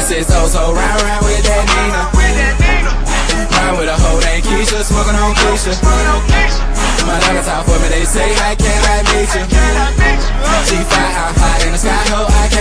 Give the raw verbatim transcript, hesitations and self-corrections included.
six oh, so round round with that Nina. Round with a hoe named Keisha, smoking on Keisha. My nuggets out for me, they say I can't like meet you. She fly out high in the sky, ho, I can't